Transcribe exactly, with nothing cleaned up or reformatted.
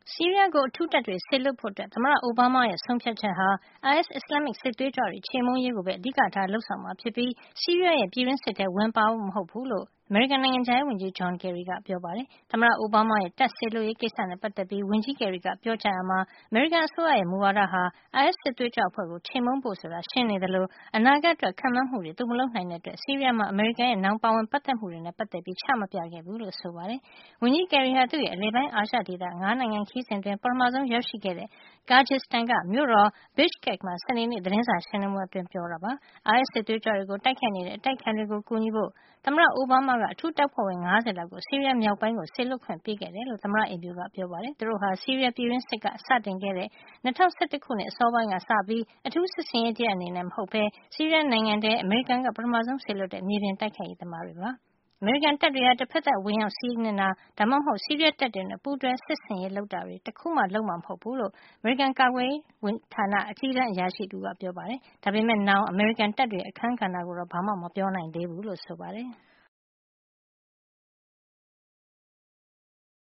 ဆီးရီးယားကိုအထူးတပ်တွေစေလွှတ်ဖို့သမ္မတအိုဘားမားရဲ့ဆုံးဖြတ်ချက်ဟာ အိုင်အက်စ် အစ္စလာမ္မစ်စစ်သွေးကြွတွေချေမှုန်းရေးကိုပဲအဓိကထားလုပ်ဆောင်မှာဖြစ်ပြီး ဆီးရီးယားရဲ့ပြည်တွင်းစစ်ထဲဝင်ပါဖို့မဟုတ်ဘူးလို့ အမေရိကန်နိုင်ငံခြားရေးဝန်ကြီး John Kerry ကပြောပါတယ်။ သမ္မတအိုဘားမားရဲ့တပ်စေလွှတ်ရေးကိစ္စနဲ့ပတ်သက်ပြီး ဝန်ကြီး Kerry ကပြောကြားရာမှာ အမေရိကန်အစိုးရရဲ့မူဝါဒဟာ အိုင်အက်စ် စစ်သွေးကြွအဖွဲ့ကိုချေမှုန်းဖို့ဆိုတာရှင်းနေသလို အနာဂတ်အတွက်ခန့်မှန်းမှုတွေသူမလုပ်နိုင်တဲ့အတွက် ဆီးရီးယားမှာအမေရိကန်ရဲ့နောင်ပါဝင်ပတ်သက်မှုတွေနဲ့ပတ်သက်ပြီးချမပြခဲ့ဘူးလို့ဆိုပါတယ်။ ဝန်ကြီး Kerry ဟာ သူ့ရဲ့အလယ်ပိုင်းအာရှဒေသ၅နိုင်ငံခရီးစဉ်အတွင်းပထမဆုံးရောက်ရှိခဲ့တဲ့ Kyrgyzstan က မြို့တော် Bishkek မှာ စနေနေ့သတင်းစာရှင်းလင်းပွဲအတွင်းပြောကြားခဲ့တာပါ။ အိုင်အက်စ် စစ်သွေးကြွတွေကိုတိုက်ခိုက်နေတဲ့အတိုက်အခံတွေကိုကူညီဖို့ သမ္မတအိုဘားမားကအထူးတပ်ဖွဲ့ဝင်၅၀လောက်ကို ဆီးရီးယားမြောက်ပိုင်းကိုစေလွှတ်ခွင့်ပေးခဲ့တယ်လို့ သမ္မတအိမ်ဖြူကပြောပါတယ်။ သူတို့ဟာ ဆီးရီးယားပြည်တွင်းစစ်စတင်ခဲ့တဲ့ ၂၀၁၁ခုနှစ်အစောပိုင်းကစပြီး အထူးစစ်ဆင်ရေးတရပ်အနေနဲ့မဟုတ်ပဲ ဆီးရီးယားနိုင်ငံထဲ အမေရိကန်ကပထမဆုံးစေလွှတ်တဲ့မြေပြင်တိုက်ခိုက်ရေးသမားတွေဖြစ်ပါတယ်။ အမေရိကန်တပ်တွေဟာတဖက်သတ်ဝင်ရောက်စီးနင်းတာ ဒါမှမဟုတ် ဆီးရီးယားတပ်တွေနဲ့ပူးတွဲစစ်ဆင်ရေးလုပ်တာတွေတခုမှလုပ်မှာမဟုတ်ဘူးလို့ အမေရိကန်ကာကွယ်ရေးဌာနအကြီးတန်းအရာရှိတဦးကပြောပါတယ်။ ဒါပေမယ့် နောင်အမေရိကန်တပ်တွေရဲ့အခန်းကဏ္ဍကိုတော့ဘာမှမပြောနိုင်သေးဘူးလို့ဆိုပါတယ်။